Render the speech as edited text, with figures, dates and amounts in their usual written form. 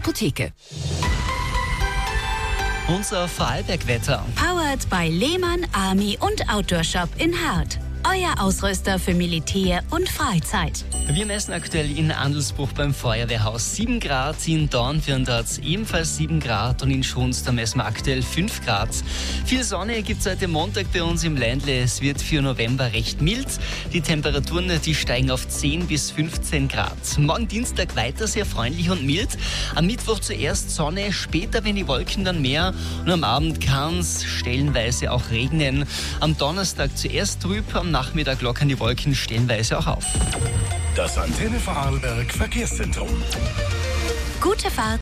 Apotheke. Unser Vorarlberg-Wetter. Powered by Lehmann Army und Outdoor Shop in Hart. Euer Ausrüster für Militär und Freizeit. Wir messen aktuell in Andelsbuch beim Feuerwehrhaus 7 Grad, in Dornbirn hat es ebenfalls 7 Grad und in Schons, da messen wir aktuell 5 Grad. Viel Sonne gibt es heute Montag bei uns im Ländle. Es wird für November recht mild. Die Temperaturen, die steigen auf 10 bis 15 Grad. Morgen Dienstag weiter sehr freundlich und mild. Am Mittwoch zuerst Sonne, später wenn die Wolken dann mehr und am Abend kann es stellenweise auch regnen. Am Donnerstag zuerst trüb, am Nachmittag lockern die Wolken stellenweise auch auf. Das Antenne Vorarlberg Verkehrszentrum. Gute Fahrt.